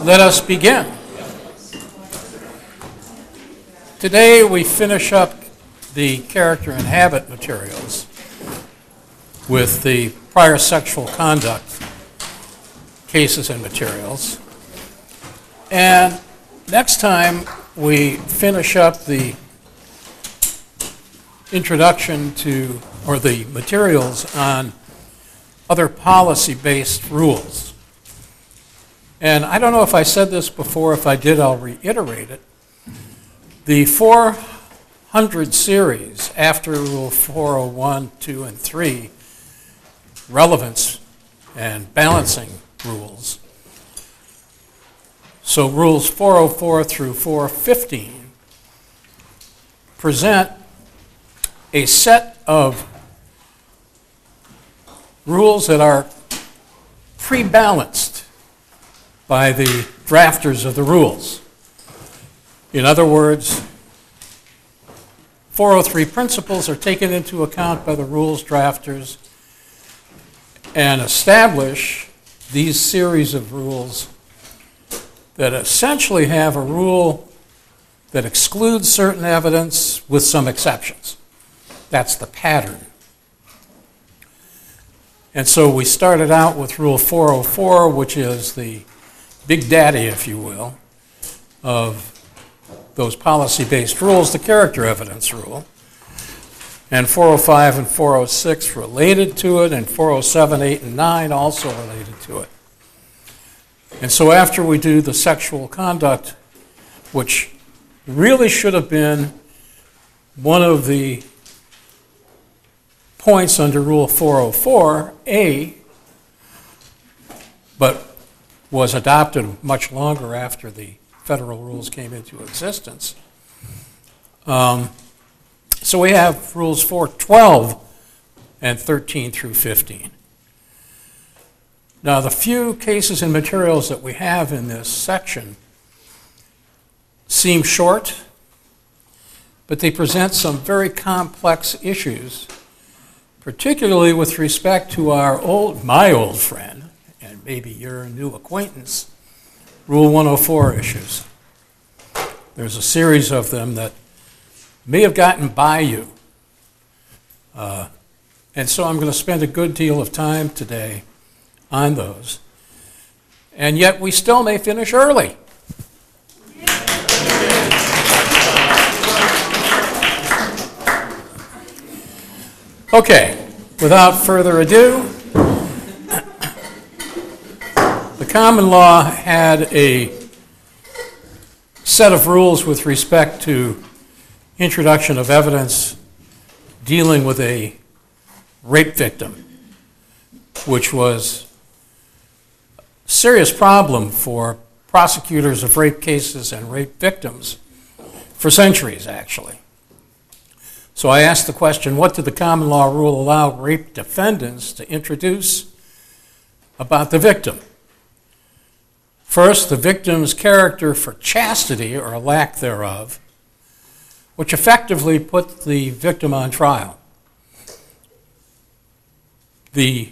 Let us begin. Today we finish up the character and habit materials with the prior sexual conduct cases and materials. And next time we finish up the introduction to, or the materials on other policy-based rules. And I don't know if I said this before. If I did, I'll reiterate it. The 400 series after Rule 401, 2, and 3, relevance and balancing rules. So Rules 404 through 415 present a set of rules that are pre-balanced by the drafters of the rules. In other words, 403 principles are taken into account by the rules drafters and establish these series of rules that essentially have a rule that excludes certain evidence with some exceptions. That's the pattern. And so we started out with Rule 404, which is the big daddy, if you will, of those policy-based rules, the character evidence rule. And 405 and 406 related to it, and 407, 8, and 9 also related to it. And so after we do the sexual conduct, which really should have been one of the points under Rule 404A, but was adopted much longer after the federal rules came into existence. So we have Rules 412 and 13 through 15. Now, the few cases and materials that we have in this section seem short, but they present some very complex issues, particularly with respect to my old friend, and maybe your new acquaintance, Rule 104 issues. There's a series of them that may have gotten by you. And so I'm going to spend a good deal of time today on those. And yet we still may finish early. Okay, without further ado, the common law had a set of rules with respect to introduction of evidence dealing with a rape victim, which was a serious problem for prosecutors of rape cases and rape victims for centuries, actually. So I asked the question, what did the common law rule allow rape defendants to introduce about the victim? First, the victim's character for chastity, or a lack thereof, which effectively put the victim on trial. The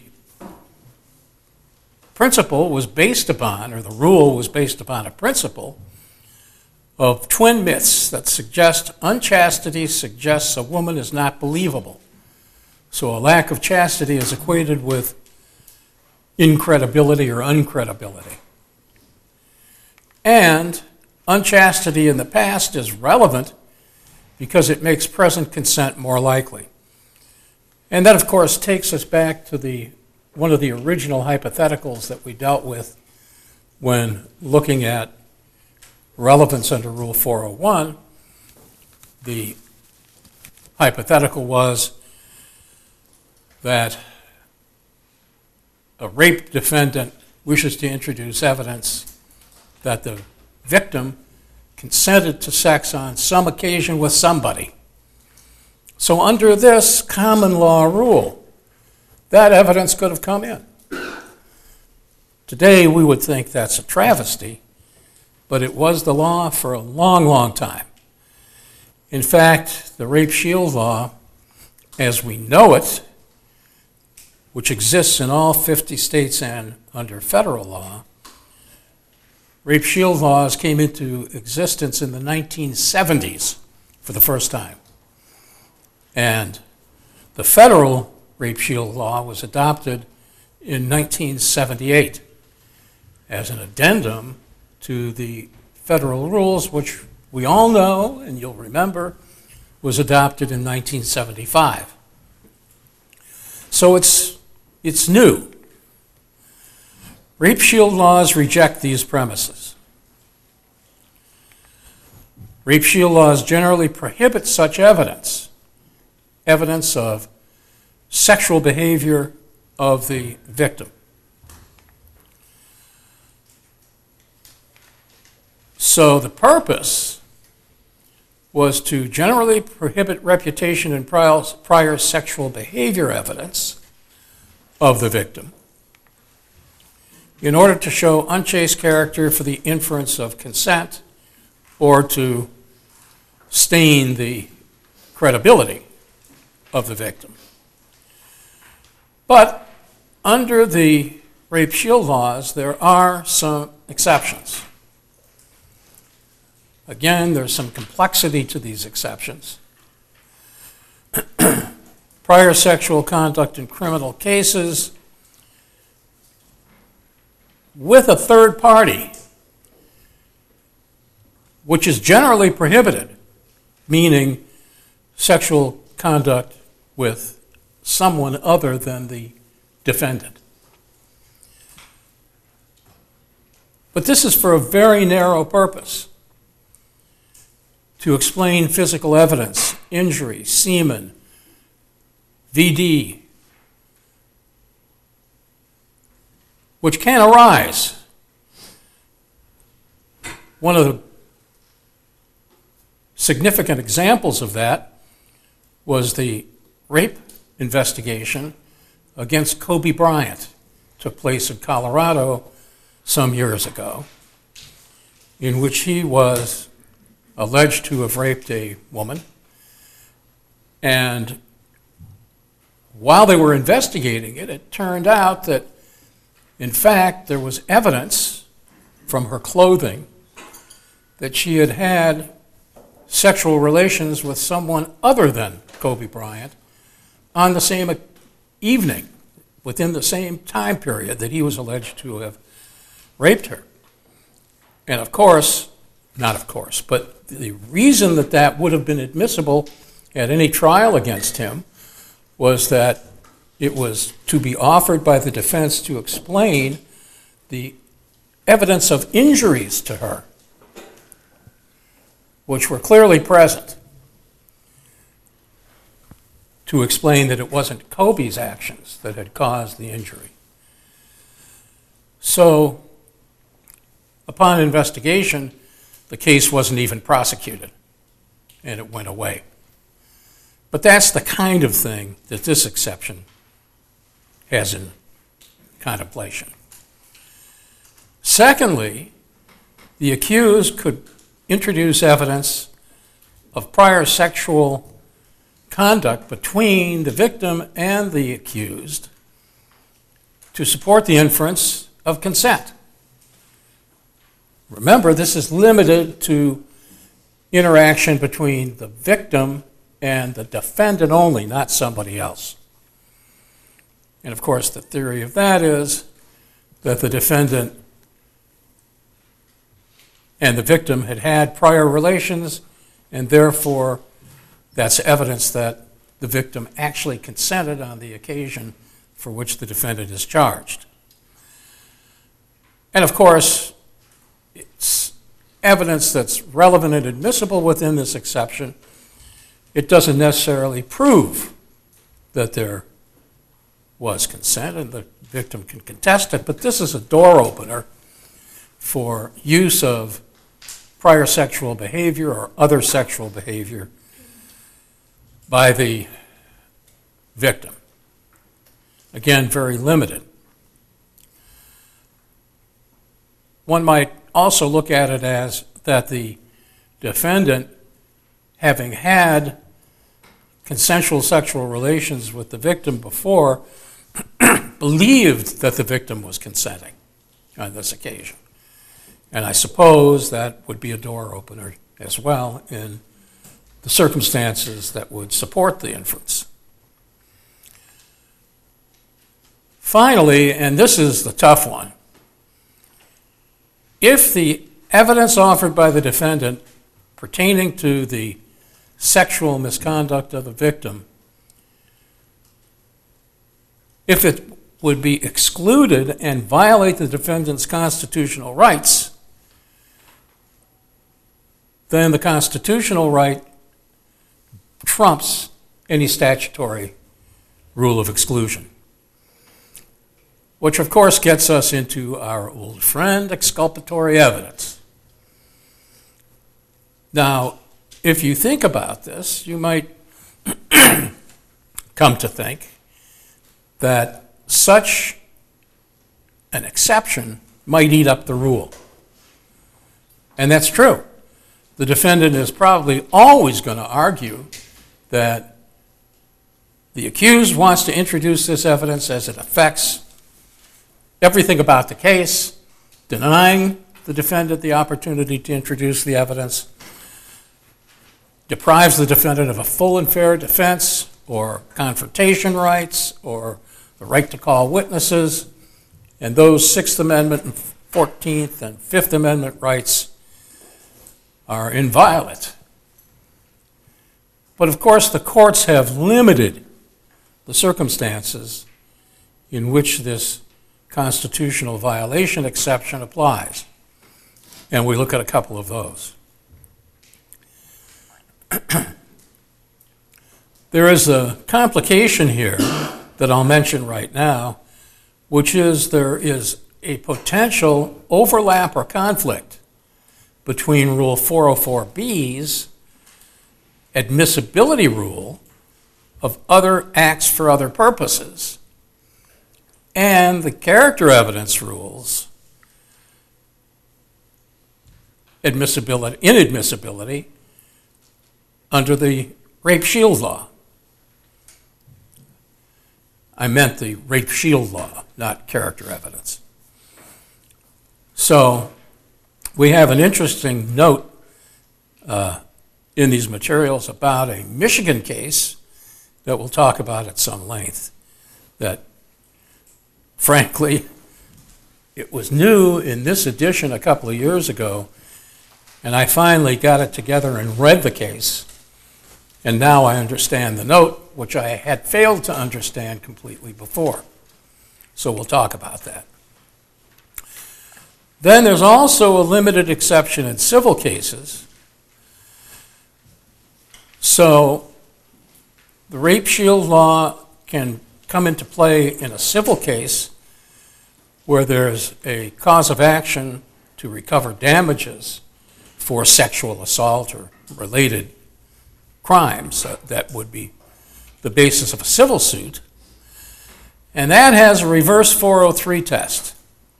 principle was based upon, or the rule was based upon, a principle of twin myths that suggest unchastity suggests a woman is not believable. So a lack of chastity is equated with incredibility or uncredibility. And unchastity in the past is relevant because it makes present consent more likely. And that, of course, takes us back to one of the original hypotheticals that we dealt with when looking at relevance under Rule 401. The hypothetical was that a rape defendant wishes to introduce evidence that the victim consented to sex on some occasion with somebody. So under this common law rule, that evidence could have come in. Today we would think that's a travesty, but it was the law for a long, long time. In fact, the Rape Shield Law, as we know it, which exists in all 50 states and under federal law, rape shield laws came into existence in the 1970s for the first time. And the federal rape shield law was adopted in 1978 as an addendum to the federal rules, which we all know, and you'll remember, was adopted in 1975. So it's new. Rape shield laws reject these premises. Rape shield laws generally prohibit such evidence of sexual behavior of the victim. So the purpose was to generally prohibit reputation and prior sexual behavior evidence of the victim in order to show unchaste character for the inference of consent or to stain the credibility of the victim. But under the rape shield laws, there are some exceptions. Again, there's some complexity to these exceptions. Prior sexual conduct in criminal cases with a third party, which is generally prohibited, meaning sexual conduct with someone other than the defendant. But this is for a very narrow purpose: to explain physical evidence, injury, semen, VD, which can arise. One of the significant examples of that was the rape investigation against Kobe Bryant. It took place in Colorado some years ago, in which he was alleged to have raped a woman. And while they were investigating it, it turned out that, in fact, there was evidence from her clothing that she had had sexual relations with someone other than Kobe Bryant on the same evening, within the same time period that he was alleged to have raped her. And of course, not of course, but the reason that that would have been admissible at any trial against him was that it was to be offered by the defense to explain the evidence of injuries to her, which were clearly present, to explain that it wasn't Kobe's actions that had caused the injury. So, upon investigation, the case wasn't even prosecuted, and it went away. But that's the kind of thing that this exception has in contemplation. Secondly, the accused could introduce evidence of prior sexual conduct between the victim and the accused to support the inference of consent. Remember, this is limited to interaction between the victim and the defendant only, not somebody else. And of course, the theory of that is that the defendant and the victim had had prior relations, and therefore that's evidence that the victim actually consented on the occasion for which the defendant is charged. And of course, it's evidence that's relevant and admissible within this exception. It doesn't necessarily prove that there was consent, and the victim can contest it, but this is a door opener for use of prior sexual behavior or other sexual behavior by the victim. Again, very limited. One might also look at it as that the defendant, having had consensual sexual relations with the victim before, believed that the victim was consenting on this occasion. And I suppose that would be a door opener as well in the circumstances that would support the inference. Finally, and this is the tough one, if the evidence offered by the defendant pertaining to the sexual misconduct of the victim, if it would be excluded and violate the defendant's constitutional rights, then the constitutional right trumps any statutory rule of exclusion. Which of course gets us into our old friend, exculpatory evidence. Now, if you think about this, you might come to think that such an exception might eat up the rule. And that's true. The defendant is probably always going to argue that the accused wants to introduce this evidence as it affects everything about the case, denying the defendant the opportunity to introduce the evidence, deprives the defendant of a full and fair defense or confrontation rights or the right to call witnesses, and those Sixth Amendment and 14th and Fifth Amendment rights are inviolate. But of course, the courts have limited the circumstances in which this constitutional violation exception applies. And we look at a couple of those. There is a complication here that I'll mention right now, which is there is a potential overlap or conflict between Rule 404B's admissibility rule of other acts for other purposes and the character evidence rules inadmissibility under the Rape Shield Law. I meant the Rape Shield Law, not character evidence. So we have an interesting note in these materials about a Michigan case that we'll talk about at some length that, frankly, it was new in this edition a couple of years ago, and I finally got it together and read the case, and now I understand the note, which I had failed to understand completely before. So we'll talk about that. Then there's also a limited exception in civil cases. So the Rape Shield Law can come into play in a civil case where there's a cause of action to recover damages for sexual assault or related crimes. That would be the basis of a civil suit. And that has a reverse 403 test.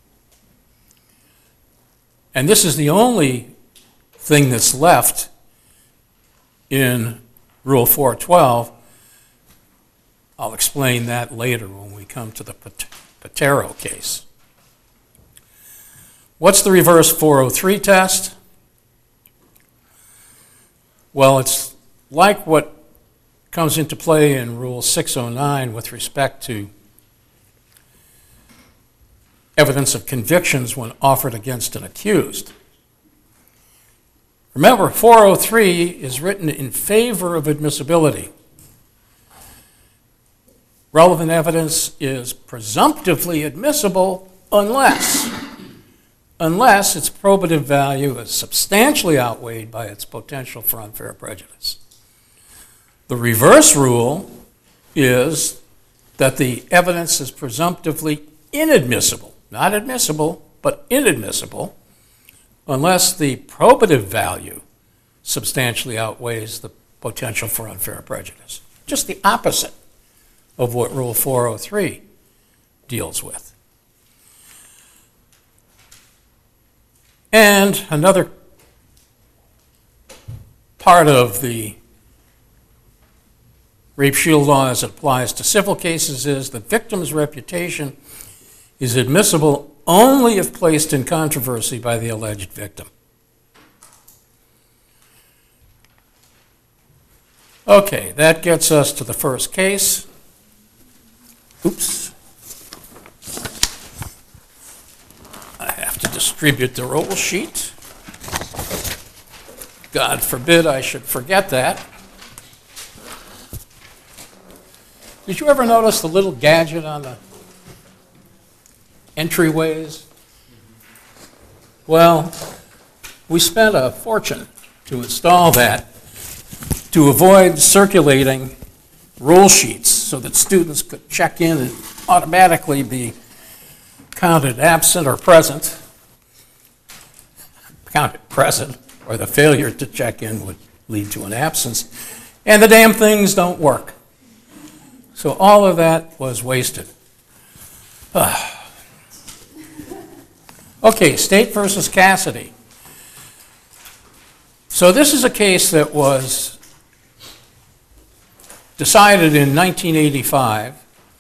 And this is the only thing that's left in Rule 412. I'll explain that later when we come to the Patero case. What's the reverse 403 test? Well, it's like what comes into play in Rule 609 with respect to evidence of convictions when offered against an accused. Remember, 403 is written in favor of admissibility. Relevant evidence is presumptively admissible unless its probative value is substantially outweighed by its potential for unfair prejudice. The reverse rule is that the evidence is presumptively inadmissible, not admissible, but inadmissible, unless the probative value substantially outweighs the potential for unfair prejudice. Just the opposite of what Rule 403 deals with. And another part of the Rape Shield Law as it applies to civil cases is the victim's reputation is admissible only if placed in controversy by the alleged victim. Okay, that gets us to the first case. Oops. I have to distribute the roll sheet. God forbid I should forget that. Did you ever notice the little gadget on the entryways? Well, we spent a fortune to install that to avoid circulating roll sheets so that students could check in and automatically be counted absent or present. Counted present, or the failure to check in would lead to an absence. And the damn things don't work. So all of that was wasted. Okay, State versus Cassidy. So this is a case that was decided in 1985,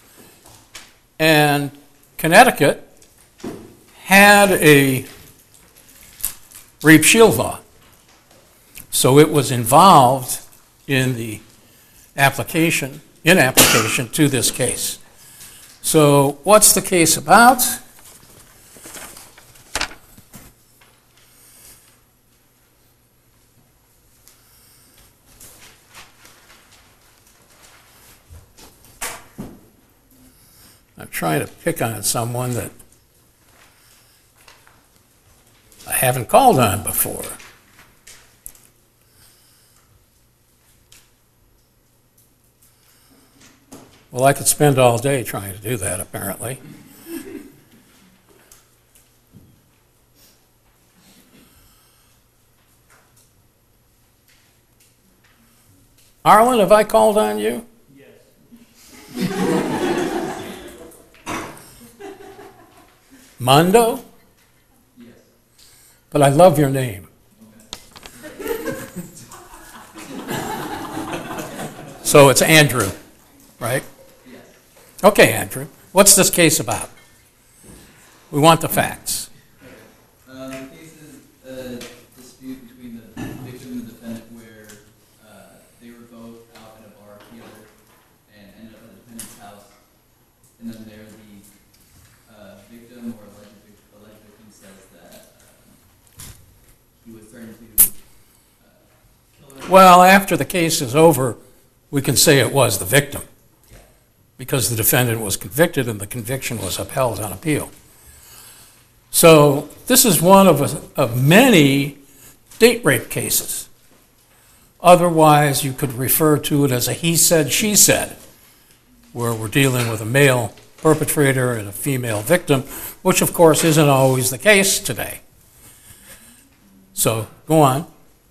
and Connecticut had a rape shield law. So it was involved in the application to this case. So what's the case about? I'm trying to pick on someone that I haven't called on before. Well, I could spend all day trying to do that, apparently. Arlen, have I called on you? Yes. Mondo? Yes. But I love your name. So it's Andrew, right? Yes. Okay, Andrew. What's this case about? We want the facts. The case is a dispute between the victim and the defendant where they were both out at a bar together and ended up at the defendant's house. And then there the victim or alleged victim says that he was threatening to kill her. Well, after the case is over, we can say it was the victim because the defendant was convicted and the conviction was upheld on appeal. So this is one of many date rape cases. Otherwise, you could refer to it as a he said, she said, where we're dealing with a male perpetrator and a female victim, which of course isn't always the case today. So go on.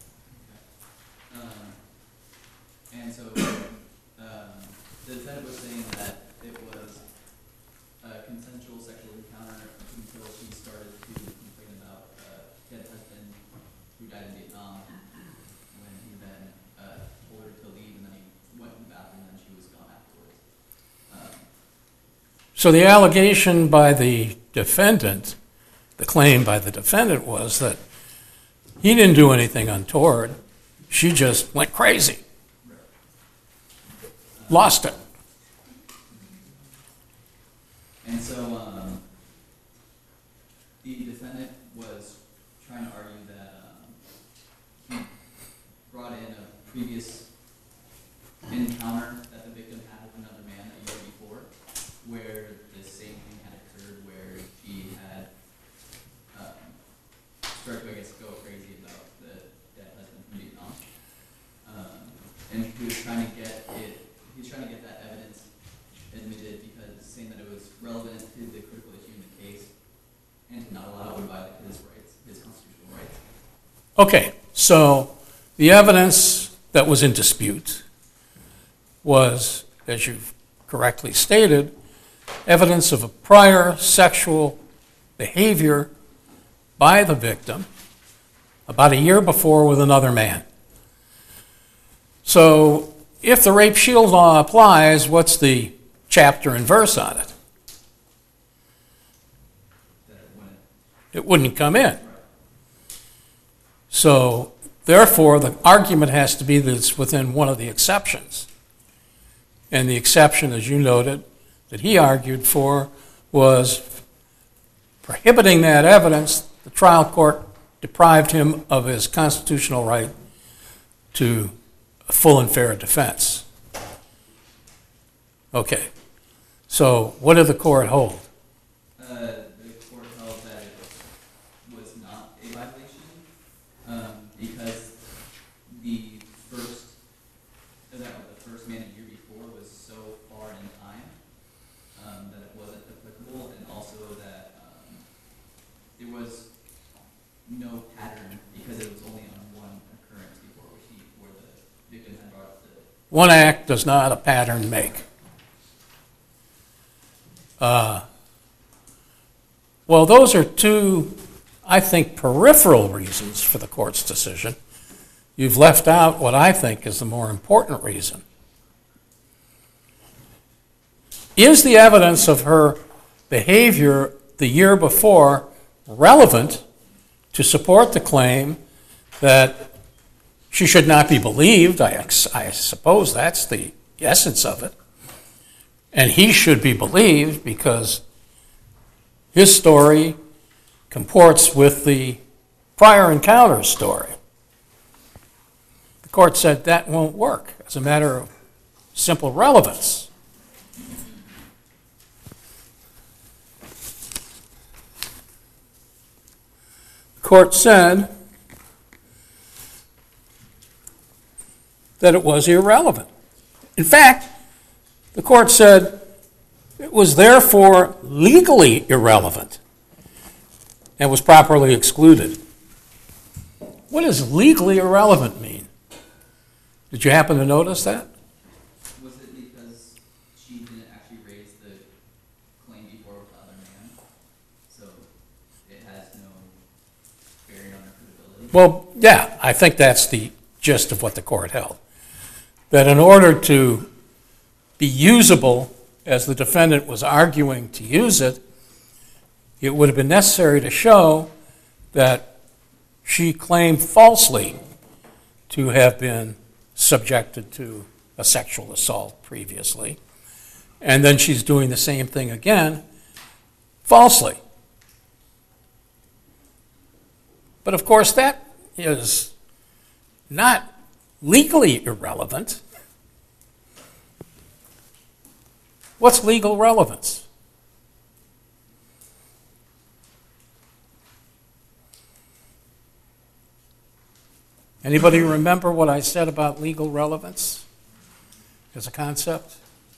And so the defendant was saying that it was a consensual sexual encounter until she started to complain about she had a husband who died in Vietnam when he then told her to leave and then he went to the bathroom and then she was gone afterwards. So the allegation by the defendant, the claim by the defendant was that he didn't do anything untoward. She just went crazy. Lost it. And so the defendant was trying to argue that he brought in a previous encounter that the victim had with another man a year before, where the same thing had occurred, where she had started to, I guess, go crazy about the dead husband from Vietnam. And he was trying to get that evidence admitted because saying that it was relevant to the critical issue in the case and to not allow him to violate his rights, his constitutional rights. Okay, so the evidence that was in dispute was, as you've correctly stated, evidence of a prior sexual behavior by the victim about a year before with another man. So if the rape shield law applies, what's the chapter and verse on it? That it It wouldn't come in. So, therefore, the argument has to be that it's within one of the exceptions. And the exception, as you noted, that he argued for was prohibiting that evidence. The trial court deprived him of his constitutional right to a full and fair defense. Okay. So, what did the court hold? The court held that it was not a violation because the first man a year before was so far in time that it wasn't applicable, and also that there was no pattern because it was only on one occurrence before where the victim had brought up the... One act does not a pattern make. Well, those are two, I think, peripheral reasons for the court's decision. You've left out what I think is the more important reason. Is the evidence of her behavior the year before relevant to support the claim that she should not be believed? I suppose that's the essence of it. And he should be believed because his story comports with the prior encounter story. The court said that won't work as a matter of simple relevance. The court said that it was irrelevant. In fact, the court said it was therefore legally irrelevant and was properly excluded. What does legally irrelevant mean? Did you happen to notice that? Was it because she didn't actually raise the claim before with the other man, so it has no bearing on her credibility? Well, yeah, I think that's the gist of what the court held. That in order to be usable, as the defendant was arguing to use it, it would have been necessary to show that she claimed falsely to have been subjected to a sexual assault previously, and then she's doing the same thing again, falsely. But of course, that is not legally irrelevant. What's legal relevance? Anybody remember what I said about legal relevance as a concept?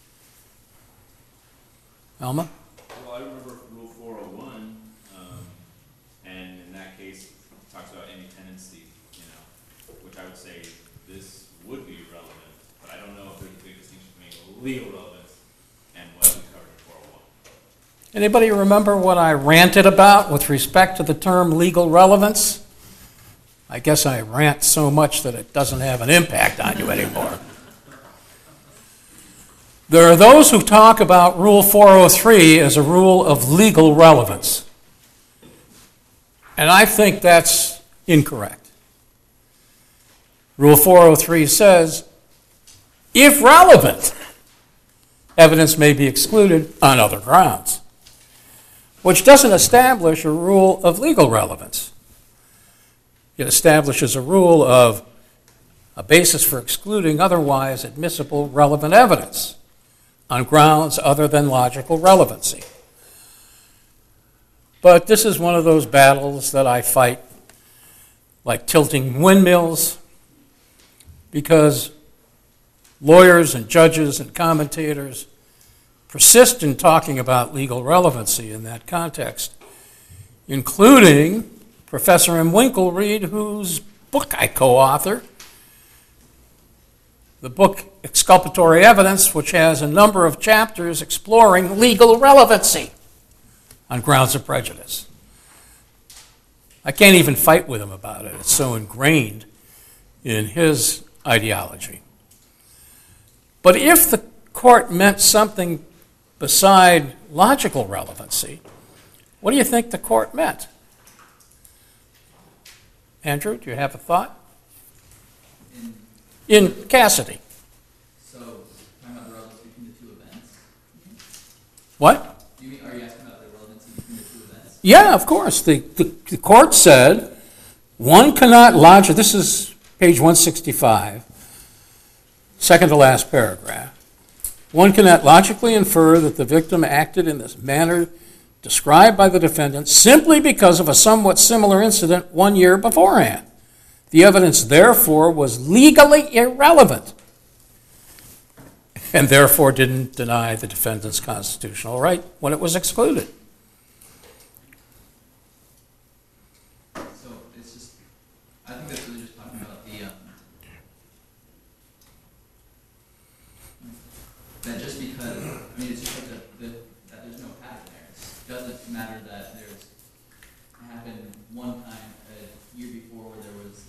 Elma? Well, I remember Rule 401, and in that case, it talks about any tendency, which I would say this would be relevant, but I don't know if there's a big distinction between legal relevance and what we covered in 401. Anybody remember what I ranted about with respect to the term legal relevance? I guess I rant so much that it doesn't have an impact on you anymore. There are those who talk about Rule 403 as a rule of legal relevance. And I think that's incorrect. Rule 403 says, if relevant, evidence may be excluded on other grounds, which doesn't establish a rule of legal relevance. It establishes a rule of a basis for excluding otherwise admissible relevant evidence on grounds other than logical relevancy. But this is one of those battles that I fight like tilting windmills, because lawyers and judges and commentators persist in talking about legal relevancy in that context, including Professor M. Winklereed, whose book I co-author, the book Exculpatory Evidence, which has a number of chapters exploring legal relevancy on grounds of prejudice. I can't even fight with him about it. It's so ingrained in his ideology. But if the court meant something beside logical relevancy, what do you think the court meant? Andrew, do you have a thought? In, In Cassidy. so, talking about the relevance between the two events? What? Are you asking about the relevancy between the two events? Yeah, of course. The court said one cannot logically, this is page 165, second to last paragraph. One cannot logically infer that the victim acted in this manner described by the defendant simply because of a somewhat similar incident 1 year beforehand. The evidence, therefore, was legally irrelevant and therefore didn't deny the defendant's constitutional right when it was excluded. So, it's just, I think that's really just talking about that just because, I mean, it's just like that there's no pattern there. It doesn't matter that it happened one time a year before where there was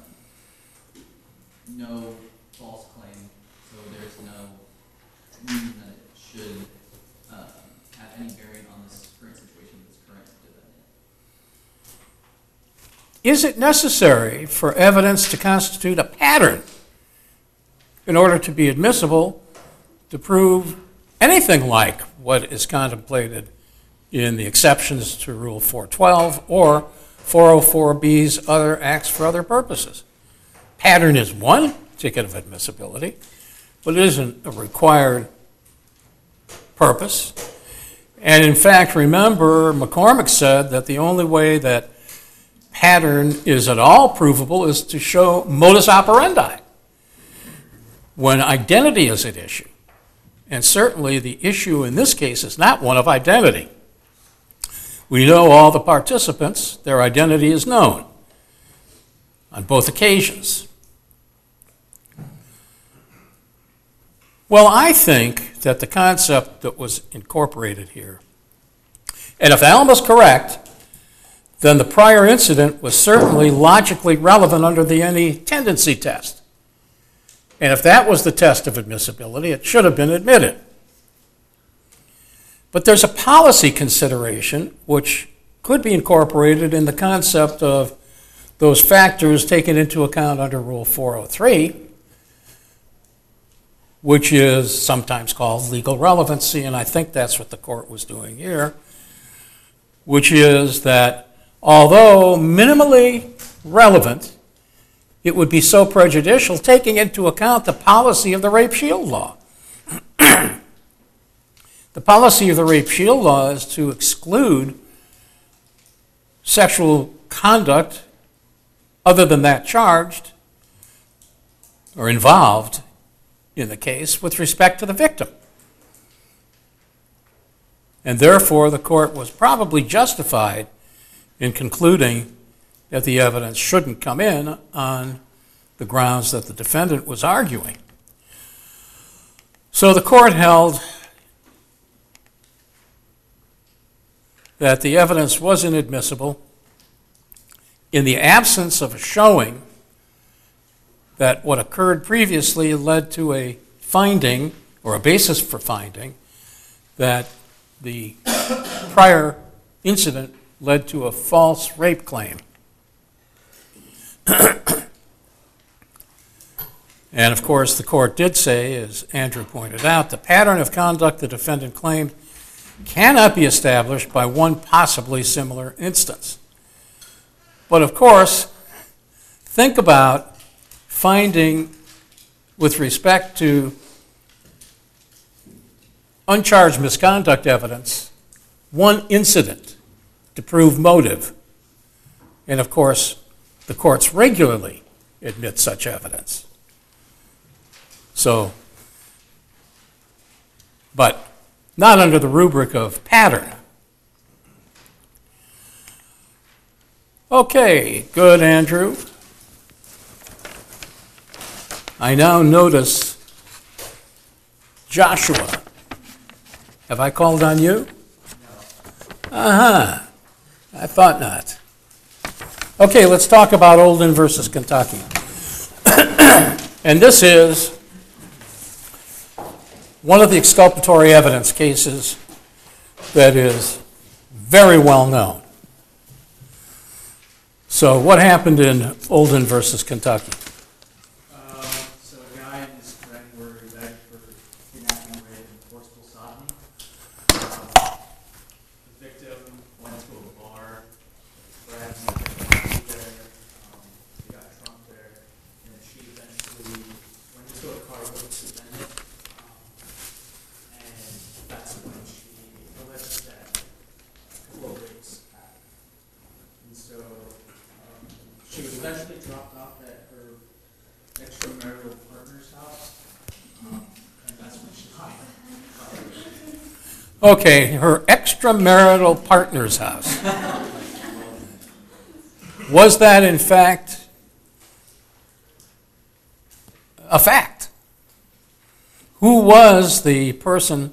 no false claim, so there's no reason that it should have any bearing on this current situation, this current defendant. Is it necessary for evidence to constitute a pattern in order to be admissible to prove anything like what is contemplated in the exceptions to Rule 412 or 404B's other acts for other purposes? Pattern is one ticket of admissibility, but it isn't a required purpose. And in fact, remember, McCormick said that the only way that pattern is at all provable is to show modus operandi when identity is at issue. And certainly the issue in this case is not one of identity. We know all the participants, their identity is known on both occasions. Well, I think that the concept that was incorporated here, and if Alma's correct, then the prior incident was certainly logically relevant under the any tendency test. And if that was the test of admissibility, it should have been admitted. But there's a policy consideration which could be incorporated in the concept of those factors taken into account under Rule 403, which is sometimes called legal relevancy, and I think that's what the court was doing here, which is that although minimally relevant, it would be so prejudicial taking into account the policy of the Rape Shield Law. The policy of the Rape Shield Law is to exclude sexual conduct other than that charged or involved in the case with respect to the victim. And therefore, the court was probably justified in concluding that the evidence shouldn't come in on the grounds that the defendant was arguing. So the court held that the evidence was inadmissible in the absence of a showing that what occurred previously led to a finding or a basis for finding that the prior incident led to a false rape claim. And of course, the court did say, as Andrew pointed out, the pattern of conduct the defendant claimed cannot be established by one possibly similar instance. But of course, think about finding, with respect to uncharged misconduct evidence, one incident to prove motive. And of course, the courts regularly admit such evidence. So, but not under the rubric of pattern. Okay, good, Andrew. I now notice Joshua. Have I called on you? No. Uh-huh. I thought not. Okay, let's talk about Olden versus Kentucky. And this is one of the exculpatory evidence cases that is very well known. So what happened in Olden versus Kentucky? So a guy and his friend were indicted for kidnapping, rape, and forcible sodomy. The victim went to a bar, grabbed some there, he got drunk there, and then she eventually went into a car with the defendant, and that's when she alleged that a couple of rapes happened. And so she was eventually dropped off at her extramarital partner's house, and that's when she died. Okay, her extramarital partner's house. Was that in fact a fact? Who was the person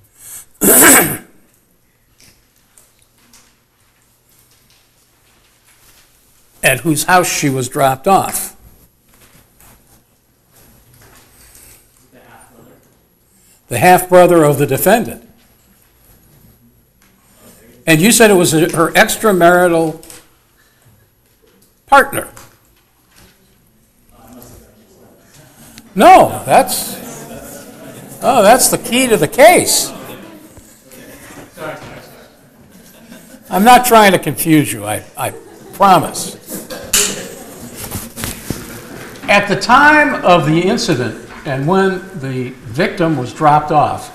at whose house she was dropped off? The half-brother. The half-brother of the defendant. And you said it was her extramarital partner. No, that's the key to the case. I'm not trying to confuse you, I promise. At the time of the incident and when the victim was dropped off,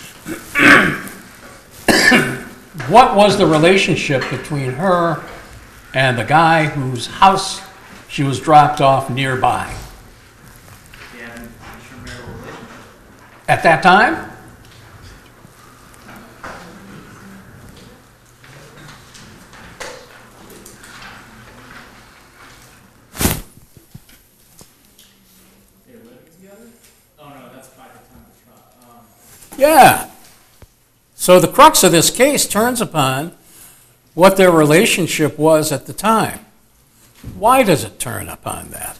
what was the relationship between her and the guy whose house she was dropped off nearby? They had an extramarital relationship. At that time? They were living together? Oh no, that's by the time of the trial. Yeah. So the crux of this case turns upon what their relationship was at the time. Why does it turn upon that?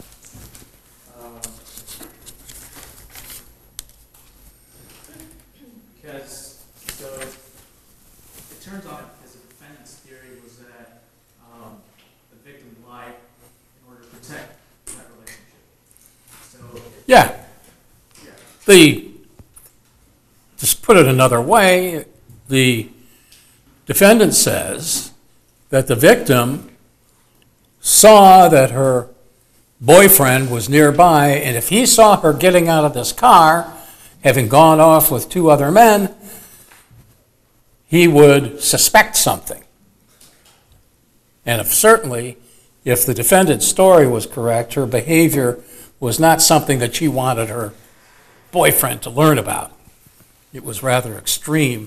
Because, so, it turns out because the defendant's theory was that the victim lied in order to protect that relationship. So, Yeah. yeah. Just put it another way, the defendant says that the victim saw that her boyfriend was nearby, and if he saw her getting out of this car, having gone off with two other men, he would suspect something. And certainly, if the defendant's story was correct, her behavior was not something that she wanted her boyfriend to learn about. It was rather extreme,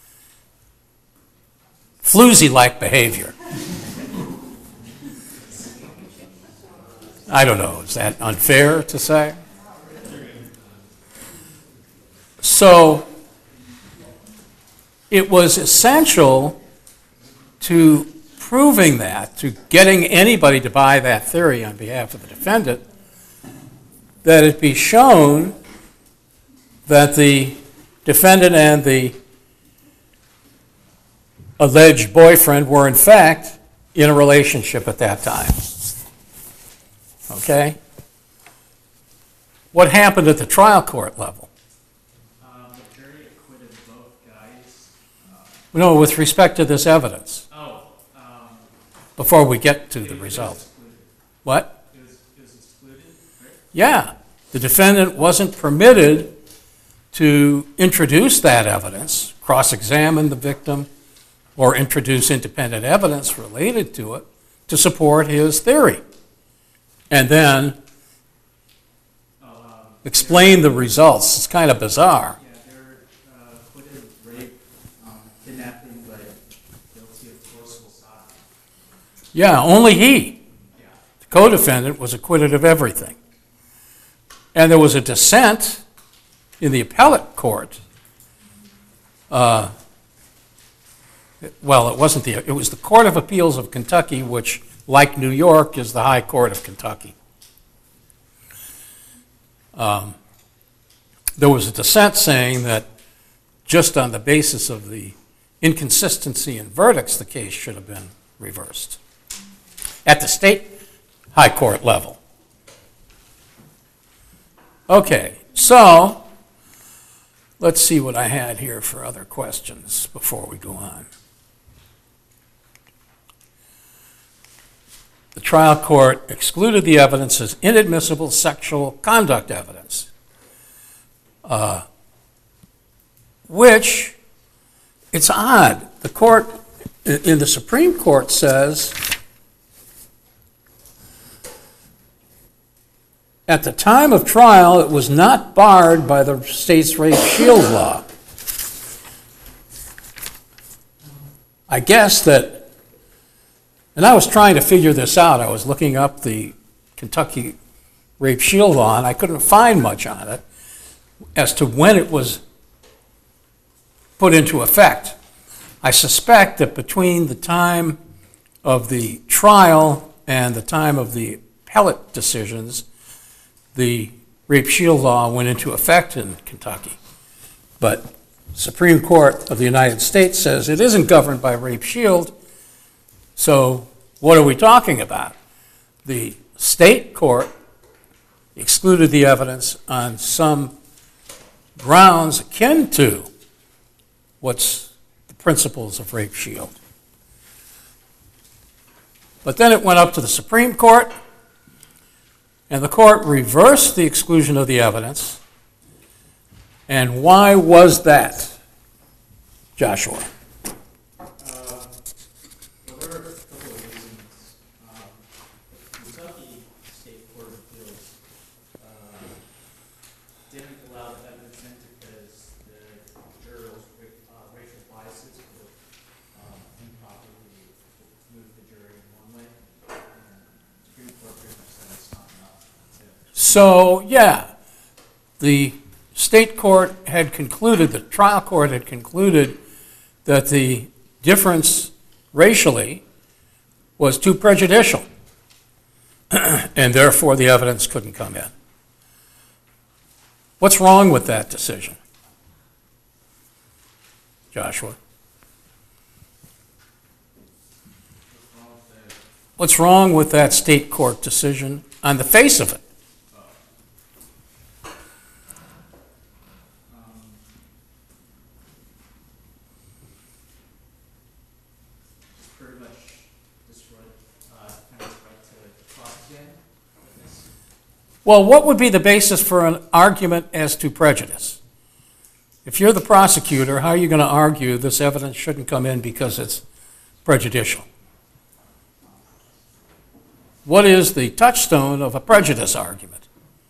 floozy-like behavior. I don't know, is that unfair to say? So, it was essential to proving that, to getting anybody to buy that theory on behalf of the defendant, that it be shown that the defendant and the alleged boyfriend were in fact in a relationship at that time. Okay? What happened at the trial court level? The jury acquitted both guys. No, with respect to this evidence, before we get to the result. What? It was excluded, right? Yeah, the defendant wasn't permitted to introduce that evidence, cross-examine the victim, or introduce independent evidence related to it to support his theory. And then explain the results. It's kind of bizarre. Yeah, they were acquitted of rape, kidnapping, but guilty of forcible sodomy. Yeah, only he, Yeah. the co-defendant, was acquitted of everything. And there was a dissent in the appellate court. Well, it was the Court of Appeals of Kentucky, which, like New York, is the High Court of Kentucky. There was a dissent saying that just on the basis of the inconsistency in verdicts, the case should have been reversed. at the state high court level. Okay, so let's see what I had here for other questions before we go on. The trial court excluded the evidence as inadmissible sexual conduct evidence, which, it's odd. The court, in the Supreme Court, says at the time of trial, it was not barred by the state's rape shield law. I guess that, and I was trying to figure this out. I was looking up the Kentucky rape shield law, and I couldn't find much on it as to when it was put into effect. I suspect that between the time of the trial and the time of the appellate decisions, the rape shield law went into effect in Kentucky. But Supreme Court of the United States says it isn't governed by rape shield. So what are we talking about? The state court excluded the evidence on some grounds akin to what's the principles of rape shield. But then it went up to the Supreme Court, and the court reversed the exclusion of the evidence. And why was that, Joshua? Well, there are a couple of reasons. Kentucky State Court of Appeals didn't allow the evidence in because the jurors' racial biases would improperly move the jury in one way. And the Supreme Court pretty much said it's not enough. So, yeah, the state court had concluded, the trial court had concluded that the difference racially was too prejudicial, and therefore the evidence couldn't come in. What's wrong with that decision, Joshua? What's wrong with that state court decision on the face of it? Pretty much destroyed kind of right to cross-examine witness. Well, what would be the basis for an argument as to prejudice? If you're the prosecutor, how are you going to argue this evidence shouldn't come in because it's prejudicial? What is the touchstone of a prejudice argument?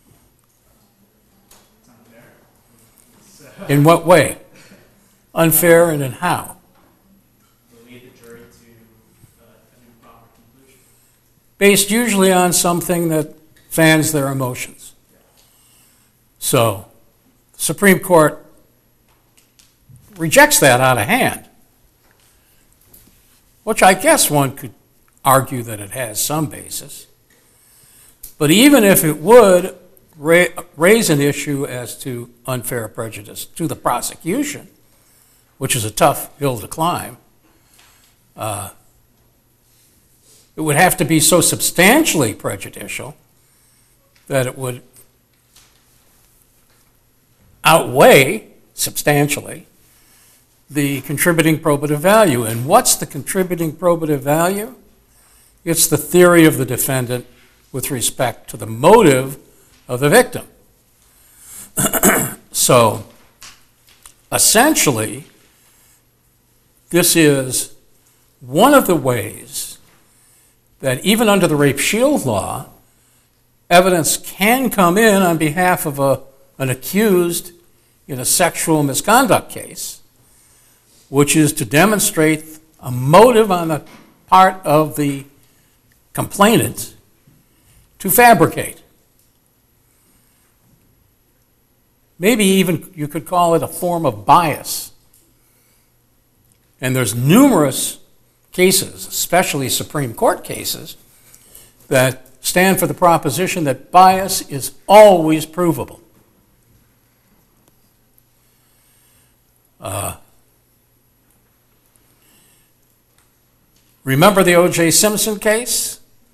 It's unfair. In what way? Unfair, and in how? Will lead the jury to an improper conclusion. Based usually on something that fans their emotions. So, the Supreme Court rejects that out of hand, which I guess one could argue that it has some basis. But even if it would raise an issue as to unfair prejudice to the prosecution, which is a tough hill to climb, it would have to be so substantially prejudicial that it would outweigh substantially the contributing probative value. And what's the contributing probative value? It's the theory of the defendant with respect to the motive of the victim. So, essentially, this is one of the ways that even under the rape shield law, evidence can come in on behalf of an accused in a sexual misconduct case, which is to demonstrate a motive on the part of the complainant to fabricate. Maybe even you could call it a form of bias. And there's numerous cases, especially Supreme Court cases, that stand for the proposition that bias is always provable. Remember the O.J. Simpson case?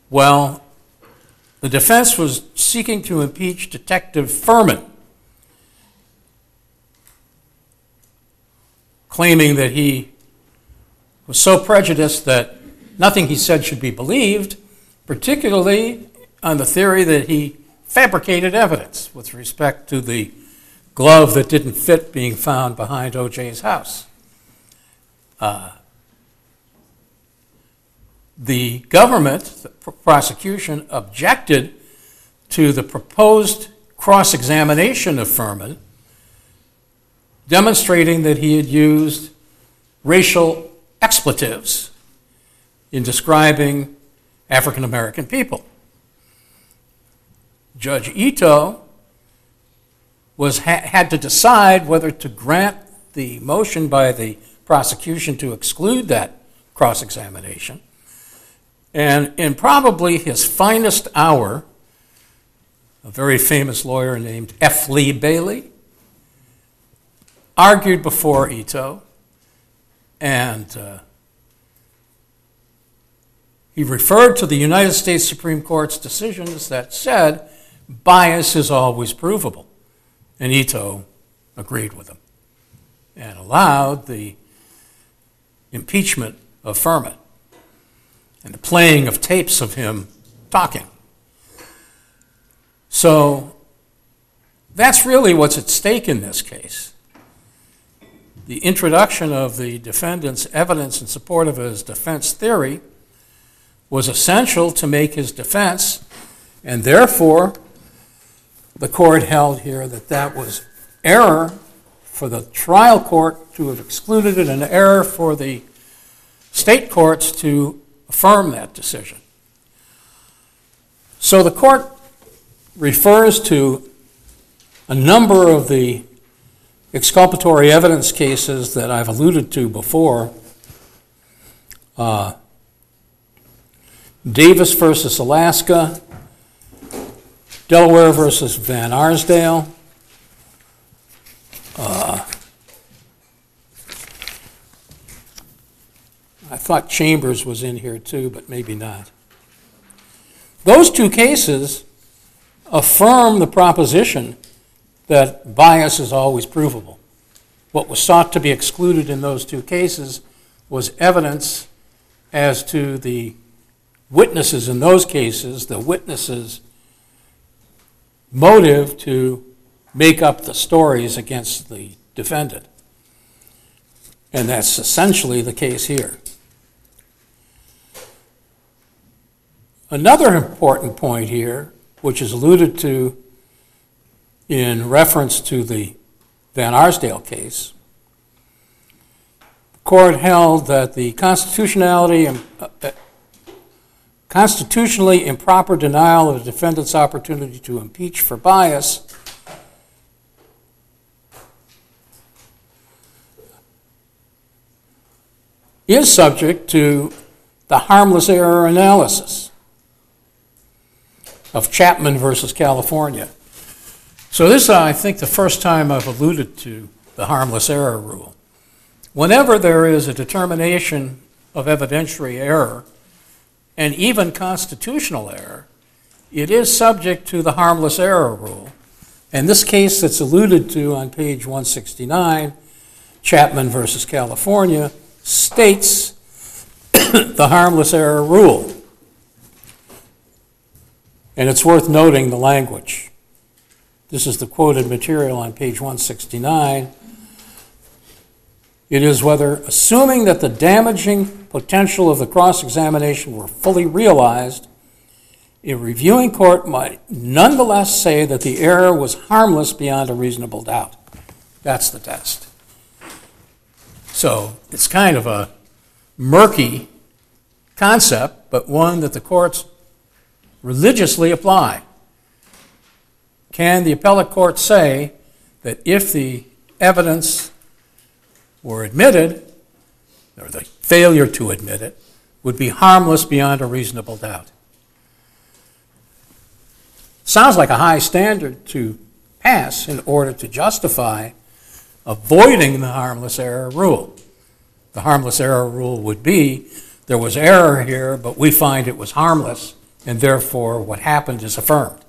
Well, the defense was seeking to impeach Detective Furman, claiming that he was so prejudiced that nothing he said should be believed, particularly on the theory that he fabricated evidence with respect to the glove that didn't fit being found behind O.J.'s house. The government, the prosecution, objected to the proposed cross-examination of Furman, demonstrating that he had used racial expletives in describing African American people. Judge Ito had to decide whether to grant the motion by the prosecution to exclude that cross-examination. And in probably his finest hour, a very famous lawyer named F. Lee Bailey argued before Ito, and he referred to the United States Supreme Court's decisions that said bias is always provable. And Ito agreed with him and allowed the impeachment of Furman and the playing of tapes of him talking. So that's really what's at stake in this case. The introduction of the defendant's evidence in support of his defense theory was essential to make his defense, and therefore the court held here that that was error for the trial court to have excluded it, and error for the state courts to affirm that decision. So the court refers to a number of the exculpatory evidence cases that I've alluded to before. Davis versus Alaska, Delaware versus Van Arsdale, I thought Chambers was in here too, but maybe not. Those two cases affirm the proposition that bias is always provable. What was sought to be excluded in those two cases was evidence as to the witnesses in those cases, the witnesses' motive to make up the stories against the defendant. And that's essentially the case here. Another important point here, which is alluded to in reference to the Van Arsdale case, the court held that the constitutionally improper denial of a defendant's opportunity to impeach for bias is subject to the harmless error analysis of Chapman versus California. So this is, I think, the first time I've alluded to the harmless error rule. Whenever there is a determination of evidentiary error, and even constitutional error, it is subject to the harmless error rule. And this case that's alluded to on page 169, Chapman versus California, states the harmless error rule. And it's worth noting the language. This is the quoted material on page 169. It is whether, assuming that the damaging potential of the cross-examination were fully realized, a reviewing court might nonetheless say that the error was harmless beyond a reasonable doubt. That's the test. So it's kind of a murky concept, but one that the courts religiously apply. Can the appellate court say that if the evidence were admitted, or the failure to admit it, would be harmless beyond a reasonable doubt? Sounds like a high standard to pass in order to justify avoiding the harmless error rule. The harmless error rule would be, there was error here, but we find it was harmless, and therefore what happened is affirmed.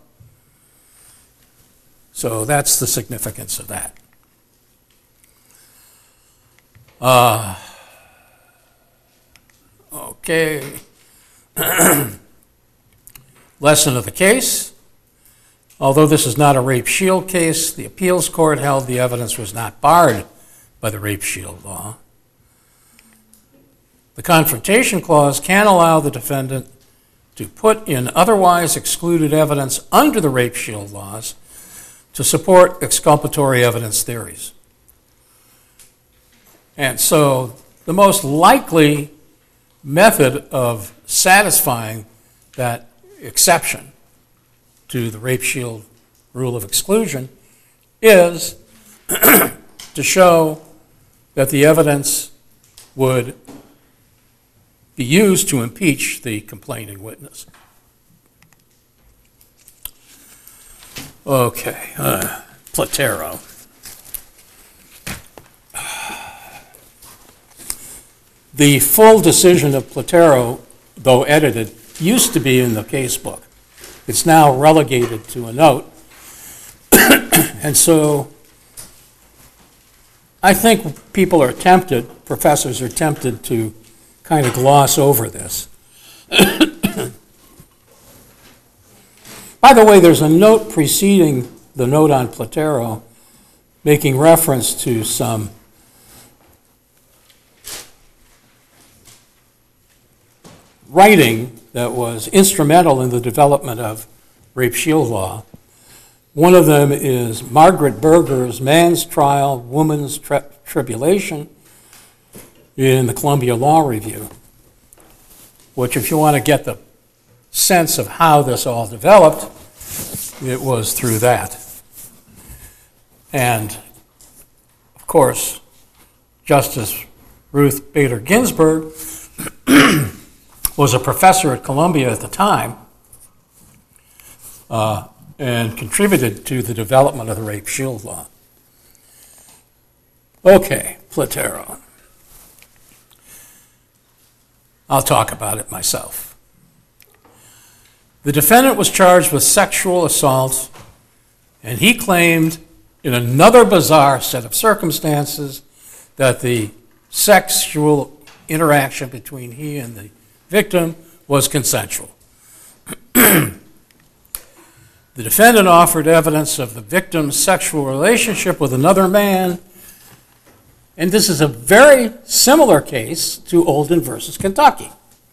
So that's the significance of that. Okay. Lesson of the case. Although this is not a rape shield case, the appeals court held the evidence was not barred by the rape shield law. The confrontation clause can allow the defendant to put in otherwise excluded evidence under the rape shield laws to support exculpatory evidence theories. And so the most likely method of satisfying that exception to the rape shield rule of exclusion is to show that the evidence would be used to impeach the complaining witness. Okay, Platero. The full decision of Platero, though edited, used to be in the casebook. It's now relegated to a note. And so I think people are tempted, professors are tempted to kind of gloss over this. By the way, there's a note preceding the note on Platero making reference to some writing that was instrumental in the development of rape shield law. One of them is Margaret Berger's Man's Trial, Woman's Tribulation in the Columbia Law Review, which, if you want to get the sense of how this all developed, it was through that. And, of course, Justice Ruth Bader Ginsburg was a professor at Columbia at the time and contributed to the development of the rape shield law. Okay, Platero. I'll talk about it myself. The defendant was charged with sexual assault, and he claimed in another bizarre set of circumstances that the sexual interaction between he and the victim was consensual. The defendant offered evidence of the victim's sexual relationship with another man, and this is a very similar case to Olden versus Kentucky.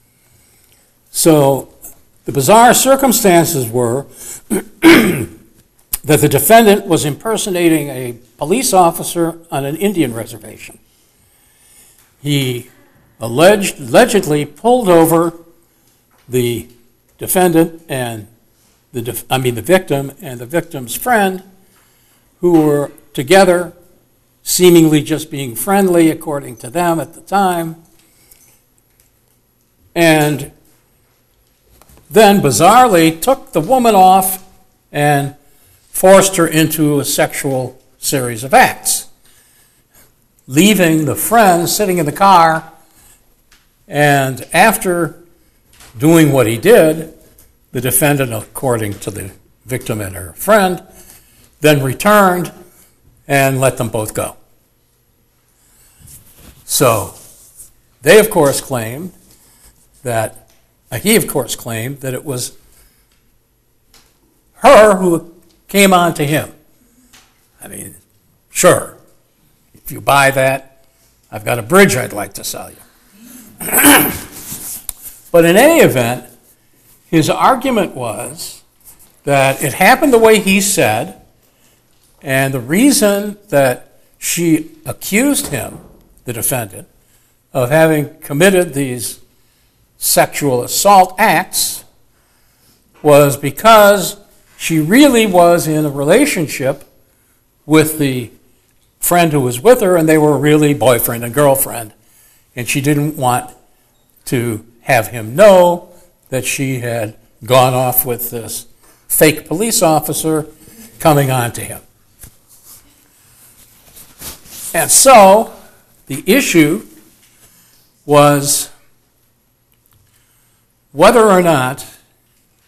So the bizarre circumstances were that the defendant was impersonating a police officer on an Indian reservation. He allegedly pulled over the defendant and the victim and the victim's friend, who were together, seemingly just being friendly according to them at the time, and then bizarrely took the woman off and forced her into a sexual series of acts, leaving the friend sitting in the car. And after doing what he did, the defendant, according to the victim and her friend, then returned and let them both go. So he of course claimed that it was her who came on to him. I mean, sure, if you buy that, I've got a bridge I'd like to sell you. But in any event, his argument was that it happened the way he said, and the reason that she accused him, the defendant, of having committed these sexual assault acts was because she really was in a relationship with the friend who was with her, and they were really boyfriend and girlfriend, and she didn't want to have him know that she had gone off with this fake police officer coming on to him. And so the issue was whether or not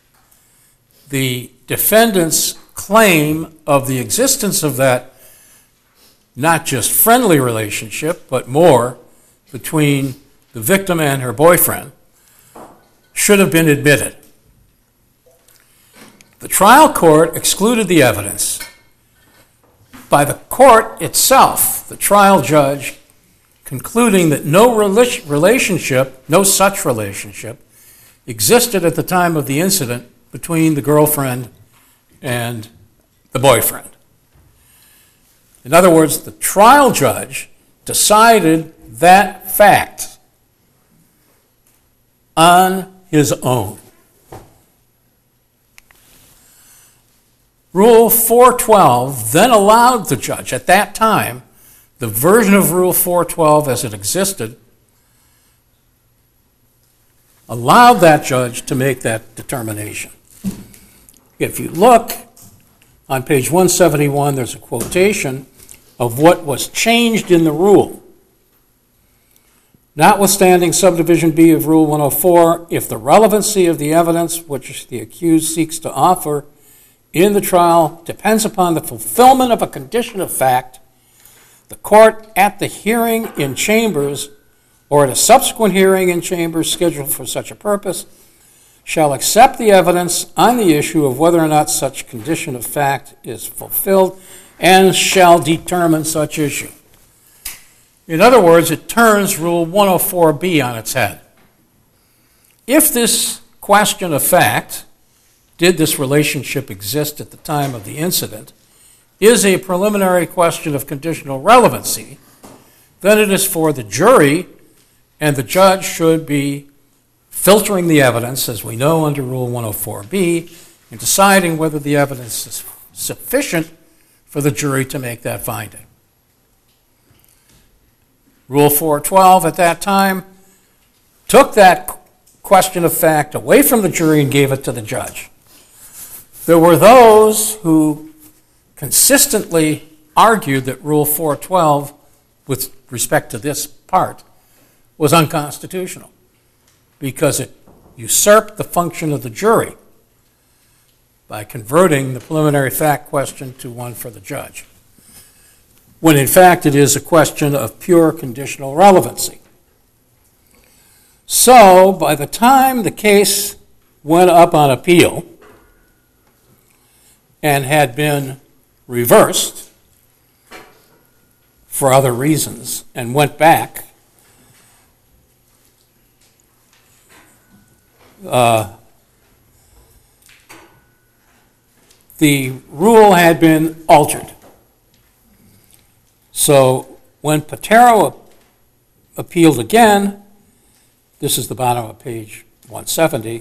the defendant's claim of the existence of that not just friendly relationship, but more between the victim and her boyfriend should have been admitted. The trial court excluded the evidence. By the court itself, the trial judge concluding that no such relationship existed at the time of the incident between the girlfriend and the boyfriend. In other words, the trial judge decided that fact on his own. Rule 412 then allowed the judge, at that time, the version of Rule 412 as it existed, allowed that judge to make that determination. If you look on page 171, there's a quotation of what was changed in the rule. Notwithstanding subdivision B of Rule 104, if the relevancy of the evidence which the accused seeks to offer in the trial depends upon the fulfillment of a condition of fact, the court at the hearing in chambers or at a subsequent hearing in chambers scheduled for such a purpose shall accept the evidence on the issue of whether or not such condition of fact is fulfilled and shall determine such issue. In other words, it turns Rule 104B on its head. If this question of fact, did this relationship exist at the time of the incident, is a preliminary question of conditional relevancy, then it is for the jury, and the judge should be filtering the evidence, as we know under Rule 104B, and deciding whether the evidence is sufficient for the jury to make that finding. Rule 412 at that time took that question of fact away from the jury and gave it to the judge. There were those who consistently argued that Rule 412, with respect to this part, was unconstitutional because it usurped the function of the jury by converting the preliminary fact question to one for the judge, when in fact it is a question of pure conditional relevancy. So, by the time the case went up on appeal and had been reversed for other reasons and went back, the rule had been altered. So when Patero appealed again, this is the bottom of page 170,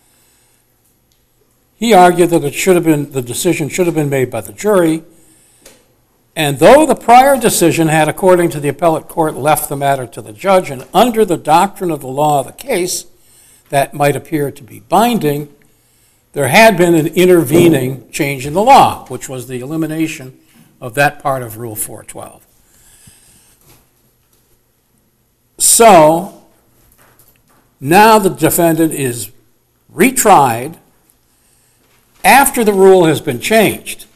he argued that the decision should have been made by the jury, and though the prior decision had, according to the appellate court, left the matter to the judge, and under the doctrine of the law of the case, that might appear to be binding, there had been an intervening change in the law, which was the elimination of that part of Rule 412. So, now the defendant is retried after the rule has been changed.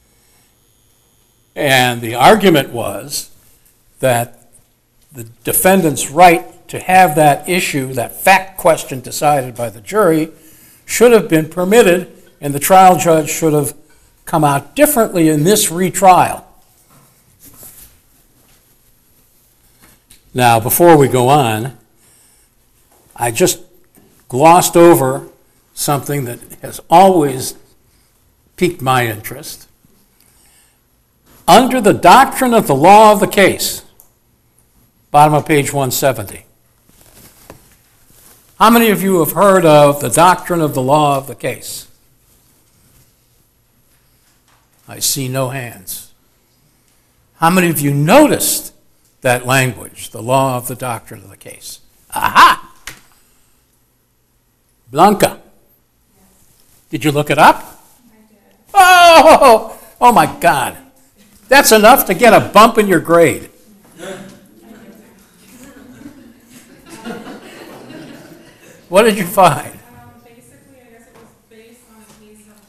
And the argument was that the defendant's right to have that issue, that fact question decided by the jury, should have been permitted, and the trial judge should have come out differently in this retrial. Now, before we go on, I just glossed over something that has always piqued my interest. Under the doctrine of the law of the case, bottom of page 170, how many of you have heard of the doctrine of the law of the case? I see no hands. How many of you noticed that language, the law of the doctrine of the case? Aha! Blanca. Did you look it up? I did. Oh my God. That's enough to get a bump in your grade. What did you find? Basically, I guess it was based on a case of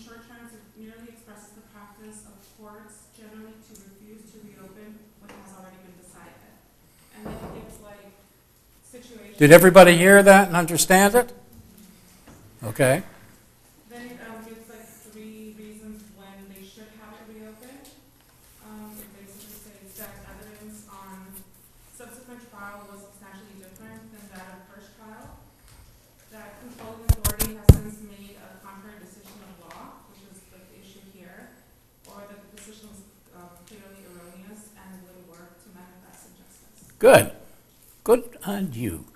short terms, it merely expresses the practice of courts generally to refuse to reopen what has already been decided. And then it gives like situations. Did everybody hear that and understand it? Okay. Then it gives like 3 reasons when they should have it reopened. It basically states that evidence on subsequent trial was substantially different than that of first trial. That controlling authority has since made a contrary decision of law, which is like the issue here, or that the decision was clearly erroneous and would work to manifest injustice. Good. Good on you.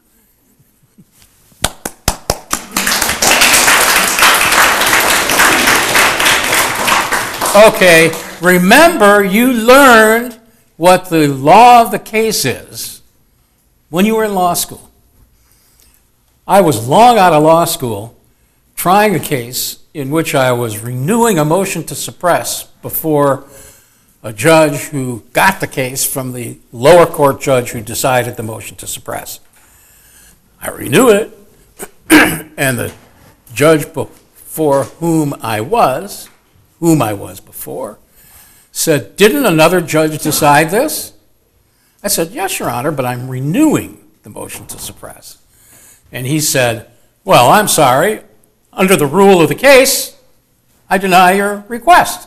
Okay, remember you learned what the law of the case is when you were in law school. I was long out of law school trying a case in which I was renewing a motion to suppress before a judge who got the case from the lower court judge who decided the motion to suppress. I renew it, and the judge before whom I was before, said, "Didn't another judge decide this?" I said, "Yes, Your Honor, but I'm renewing the motion to suppress." And he said, "Well, I'm sorry. Under the rule of the case, I deny your request."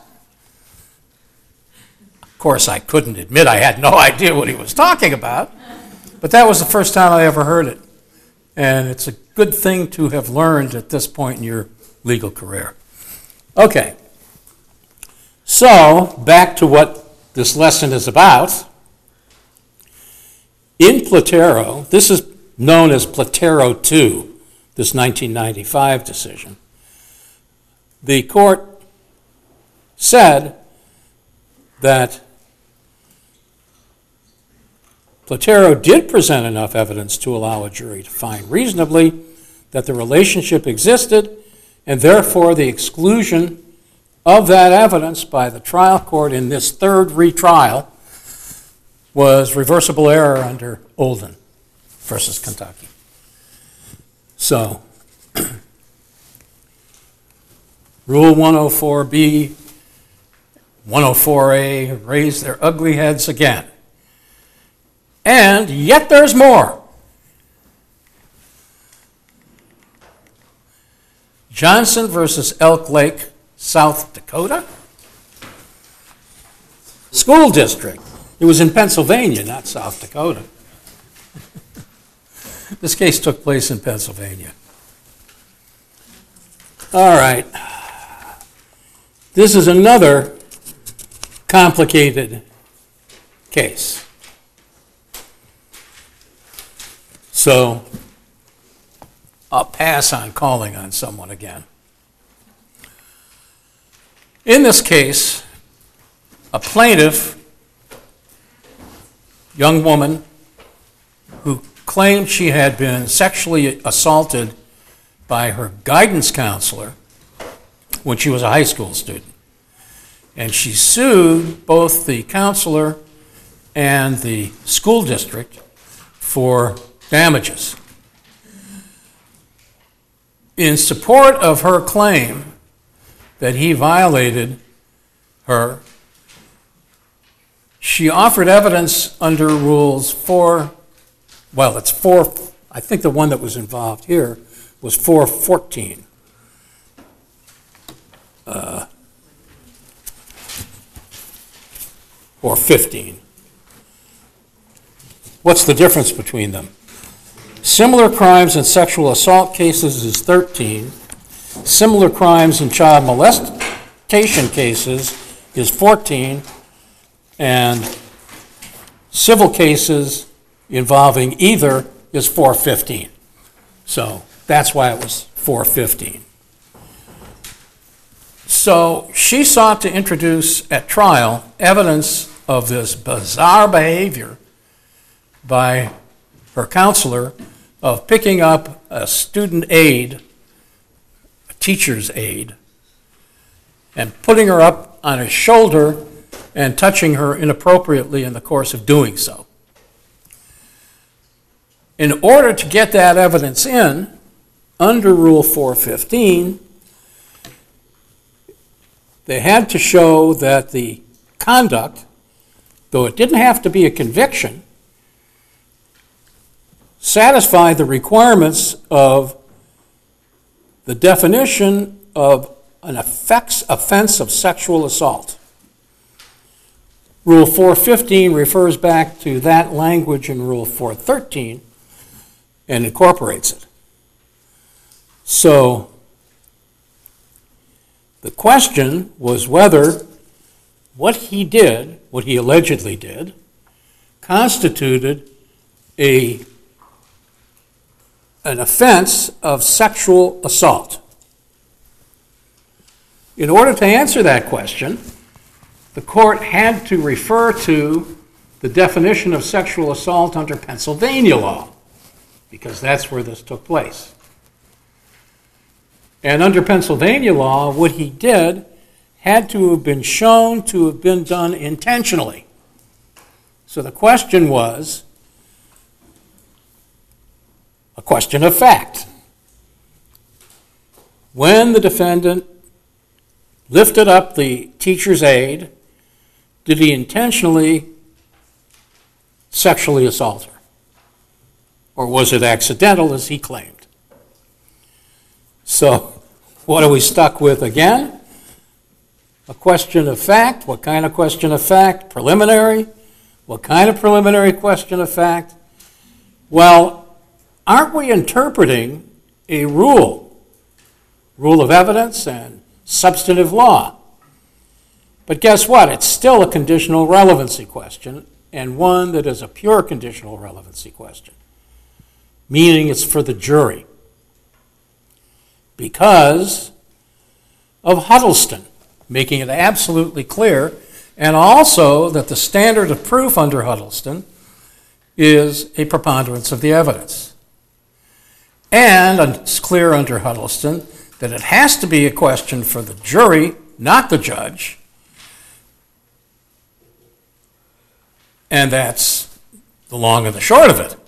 Of course, I couldn't admit I had no idea what he was talking about, but that was the first time I ever heard it. And it's a good thing to have learned at this point in your legal career. Okay. So, back to what this lesson is about. In Platero, this is known as Platero II, this 1995 decision, the court said that Platero did present enough evidence to allow a jury to find reasonably that the relationship existed, and therefore the exclusion of that evidence by the trial court in this third retrial was reversible error under Olden versus Kentucky. So, Rule 104B, 104A raise their ugly heads again. And yet there's more. Johnson versus Elk Lake, South Dakota. School district. It was in Pennsylvania, not South Dakota. This case took place in Pennsylvania. All right. This is another complicated case. So I'll pass on calling on someone again. In this case, a plaintiff, young woman, who claimed she had been sexually assaulted by her guidance counselor when she was a high school student. And she sued both the counselor and the school district for damages. In support of her claim that he violated her, she offered evidence under rules 4, well, it's 4, I think the one that was involved here was 414. Or 15. What's the difference between them? Similar crimes in sexual assault cases is 13. Similar crimes in child molestation cases is 14. And civil cases involving either is 415. So that's why it was 415. So she sought to introduce at trial evidence of this bizarre behavior by her counselor of picking up a student aide, a teacher's aide, and putting her up on his shoulder and touching her inappropriately in the course of doing so. In order to get that evidence in, under Rule 415, They had to show that the conduct, though it didn't have to be a conviction, satisfied the requirements of the definition of an offense of sexual assault. Rule 415 refers back to that language in Rule 413 and incorporates it. So the question was whether what he did, what he allegedly did, constituted an offense of sexual assault. In order to answer that question, the court had to refer to the definition of sexual assault under Pennsylvania law, because that's where this took place. And under Pennsylvania law, what he did had to have been shown to have been done intentionally. So the question was a question of fact. When the defendant lifted up the teacher's aide, did he intentionally sexually assault her? Or was it accidental, as he claimed? So, what are we stuck with again? A question of fact. What kind of question of fact? Preliminary. What kind of preliminary question of fact? Well, aren't we interpreting a rule of evidence and substantive law? But guess what? It's still a conditional relevancy question, and one that is a pure conditional relevancy question, meaning it's for the jury, because of Huddleston, making it absolutely clear, and also that the standard of proof under Huddleston is a preponderance of the evidence. And it's clear under Huddleston that it has to be a question for the jury, not the judge. And that's the long and the short of it.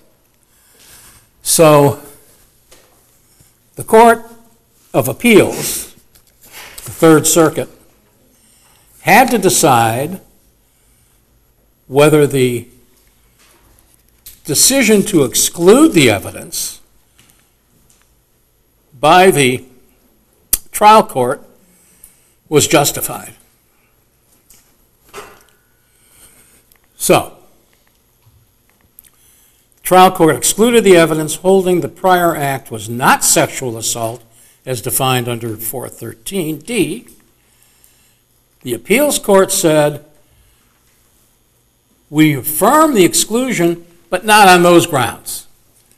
So the Court of Appeals, the Third Circuit, had to decide whether the decision to exclude the evidence by the trial court was justified. So, the trial court excluded the evidence, holding the prior act was not sexual assault as defined under 413D. The appeals court said, we affirm the exclusion, but not on those grounds.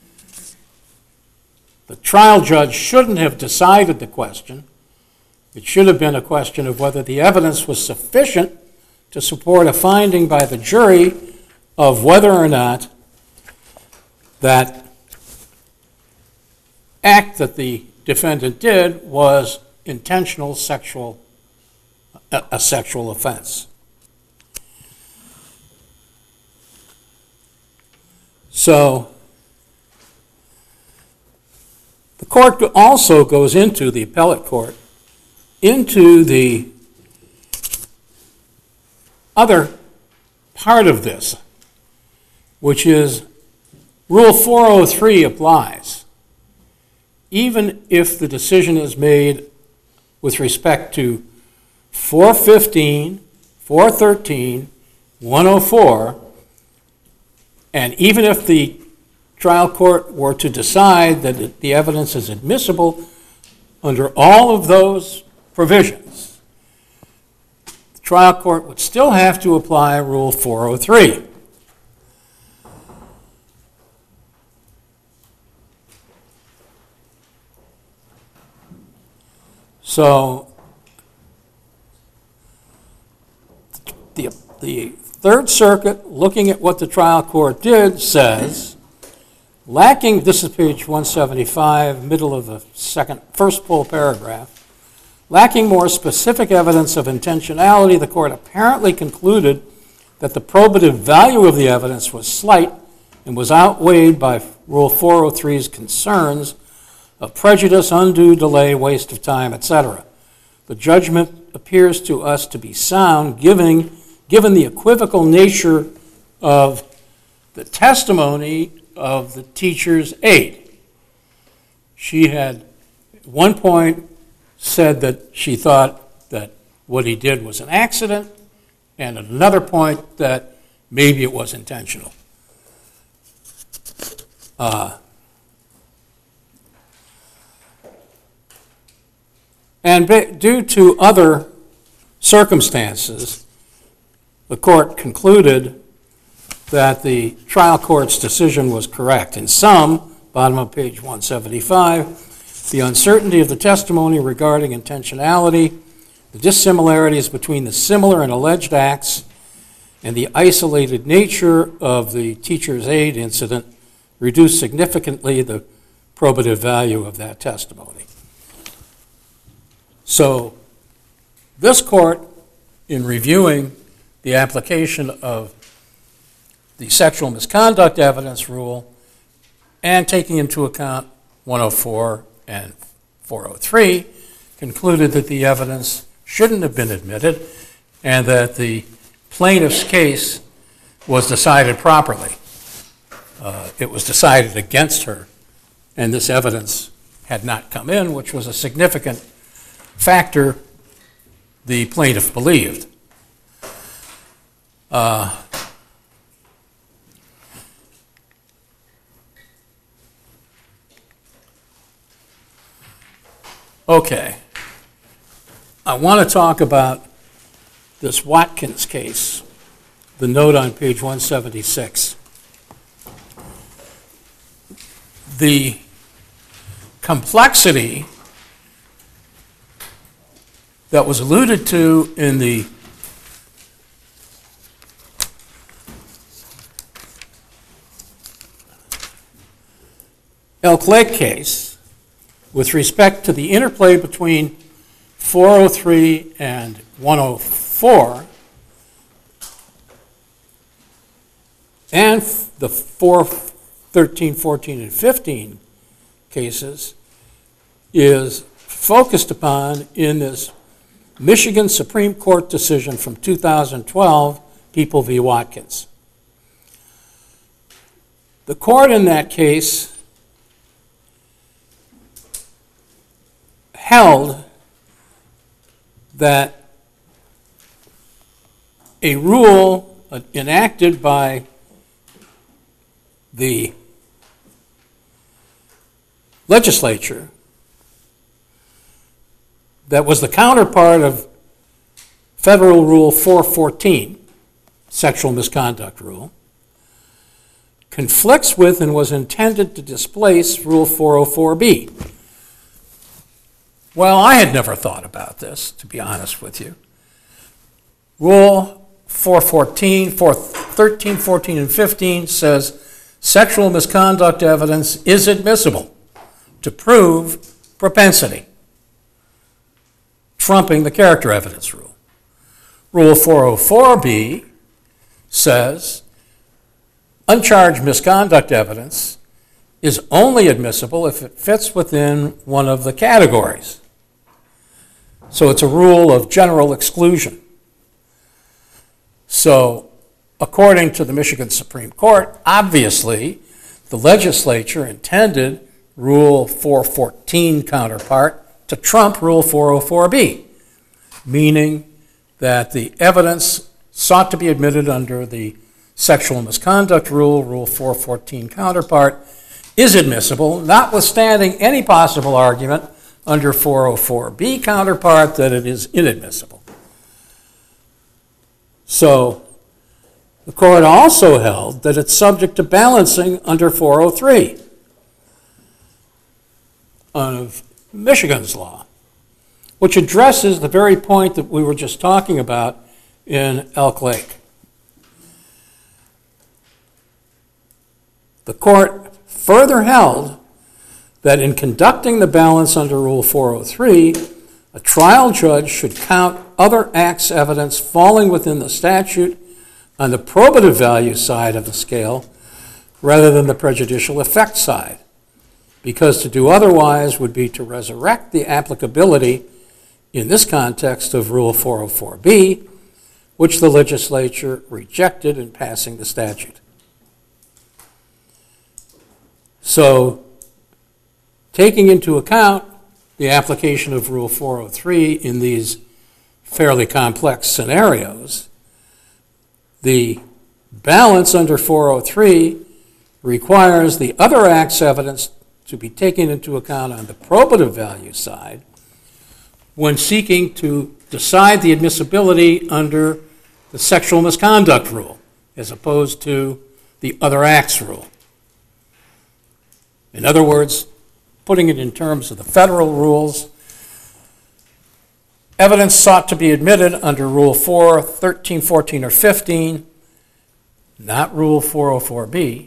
The trial judge shouldn't have decided the question. It should have been a question of whether the evidence was sufficient to support a finding by the jury of whether or not that act that the defendant did was intentional a sexual offense. So the court also goes into, the appellate court, into the other part of this, which is Rule 403 applies, even if the decision is made with respect to 415, 413, 104, and even if the trial court were to decide that the evidence is admissible under all of those provisions, the trial court would still have to apply Rule 403. So the Third Circuit, looking at what the trial court did, says, lacking, this is page 175, middle of the first full paragraph, lacking more specific evidence of intentionality, the court apparently concluded that the probative value of the evidence was slight and was outweighed by Rule 403's concerns of prejudice, undue delay, waste of time, etc. the judgment appears to us to be sound, given the equivocal nature of the testimony of the teacher's aide. She had at one point said that she thought that what he did was an accident, and at another point that maybe it was intentional. And due to other circumstances, the court concluded that the trial court's decision was correct. In sum, bottom of page 175, the uncertainty of the testimony regarding intentionality, the dissimilarities between the similar and alleged acts, and the isolated nature of the teacher's aide incident reduced significantly the probative value of that testimony. So this court, in reviewing the application of the sexual misconduct evidence rule and taking into account 104 and 403, concluded that the evidence shouldn't have been admitted and that the plaintiff's case was decided properly. It was decided against her, and this evidence had not come in, which was a significant factor the plaintiff believed. Okay. I want to talk about this Watkins case, the note on page 176. The complexity that was alluded to in the Elk Lake case with respect to the interplay between 403 and 104 and the 13, 14, and 15 cases is focused upon in this Michigan Supreme Court decision from 2012, People v. Watkins. The court in that case held that a rule enacted by the legislature that was the counterpart of Federal Rule 414, sexual misconduct rule, conflicts with and was intended to displace Rule 404B. Well, I had never thought about this, to be honest with you. Rule 414, 13, 14, and 15 says sexual misconduct evidence is admissible to prove propensity, trumping the character evidence rule. Rule 404B says uncharged misconduct evidence is only admissible if it fits within one of the categories. So it's a rule of general exclusion. So according to the Michigan Supreme Court, obviously the legislature intended Rule 414 counterpart to trump Rule 404B, meaning that the evidence sought to be admitted under the sexual misconduct rule, Rule 414 counterpart, is admissible, notwithstanding any possible argument under 404B counterpart that it is inadmissible. So the court also held that it's subject to balancing under 403 of Michigan's law, which addresses the very point that we were just talking about in Elk Lake. The court further held that in conducting the balance under Rule 403, a trial judge should count other acts evidence falling within the statute on the probative value side of the scale rather than the prejudicial effect side, because to do otherwise would be to resurrect the applicability in this context of Rule 404B, which the legislature rejected in passing the statute. So, taking into account the application of Rule 403 in these fairly complex scenarios, the balance under 403 requires the other act's evidence to be taken into account on the probative value side when seeking to decide the admissibility under the sexual misconduct rule, as opposed to the other acts rule. In other words, putting it in terms of the federal rules, evidence sought to be admitted under Rule 4, 13, 14, or 15, not Rule 404B,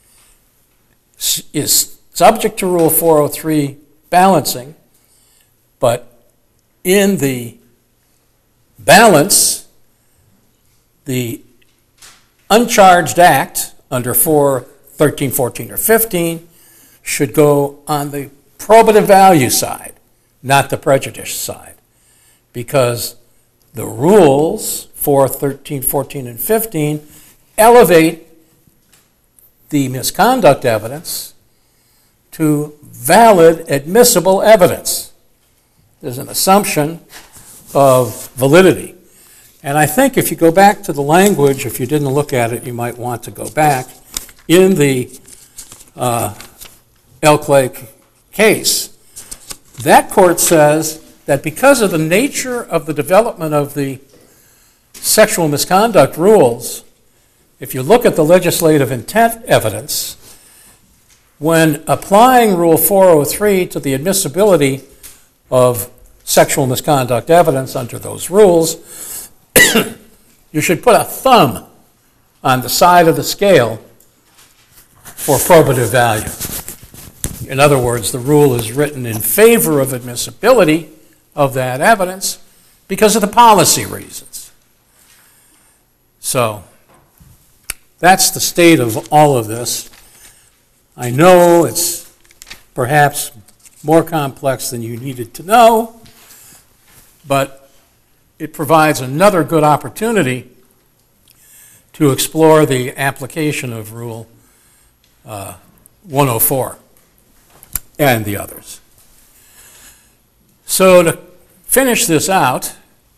is subject to Rule 403 balancing, but in the balance, the uncharged act under 4, 13, 14, or 15 should go on the probative value side, not the prejudice side, because the rules 4, 13, 14, and 15 elevate the misconduct evidence to valid, admissible evidence. There's an assumption of validity. And I think if you go back to the language, if you didn't look at it, you might want to go back. In the Elk Lake case, that court says that because of the nature of the development of the sexual misconduct rules, if you look at the legislative intent evidence, when applying Rule 403 to the admissibility of sexual misconduct evidence under those rules, you should put a thumb on the side of the scale for probative value. In other words, the rule is written in favor of admissibility of that evidence because of the policy reasons. So, that's the state of all of this. I know it's perhaps more complex than you needed to know, but it provides another good opportunity to explore the application of Rule 104 and the others. So to finish this out,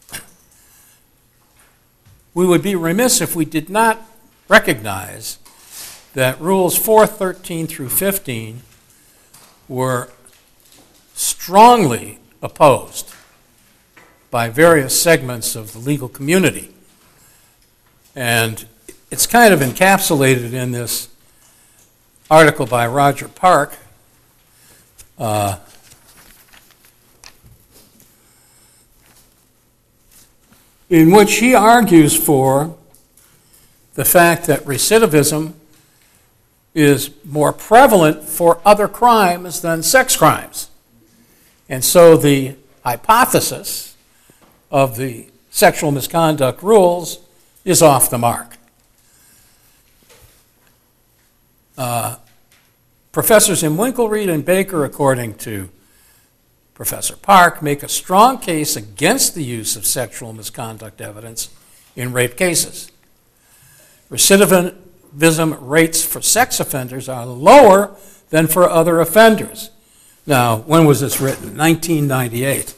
we would be remiss if we did not recognize that Rules 4, 13 through 15 were strongly opposed by various segments of the legal community. And it's kind of encapsulated in this article by Roger Park, in which he argues for the fact that recidivism is more prevalent for other crimes than sex crimes. And so the hypothesis of the sexual misconduct rules is off the mark. Professors Imwinklereed and Baker, according to Professor Park, make a strong case against the use of sexual misconduct evidence in rape cases. Recidivism rates for sex offenders are lower than for other offenders. Now, when was this written? 1998.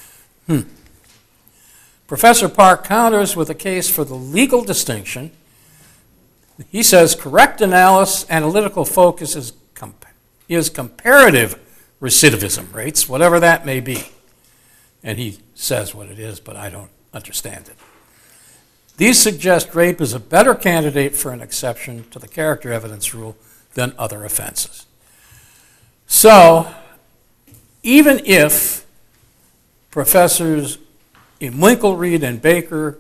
Professor Park counters with a case for the legal distinction. He says correct analytical focus is comparative recidivism rates, whatever that may be. And he says what it is, but I don't understand it. These suggest rape is a better candidate for an exception to the character evidence rule than other offenses. So, even if Professors Imwinklereed and Baker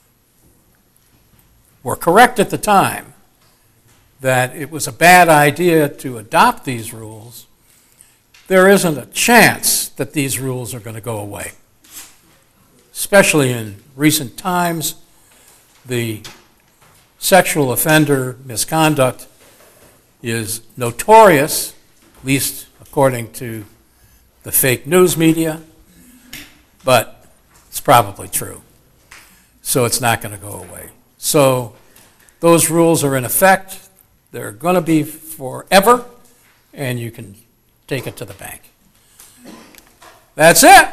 were correct at the time that it was a bad idea to adopt these rules, there isn't a chance that these rules are going to go away. Especially in recent times, the sexual offender misconduct is notorious, at least according to the fake news media. but it's probably true. So it's not going to go away. So those rules are in effect. They're going to be forever, and you can take it to the bank. That's it.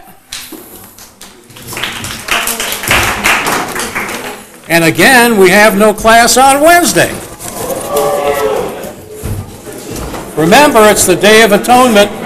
And again, we have no class on Wednesday. Remember, it's the Day of Atonement.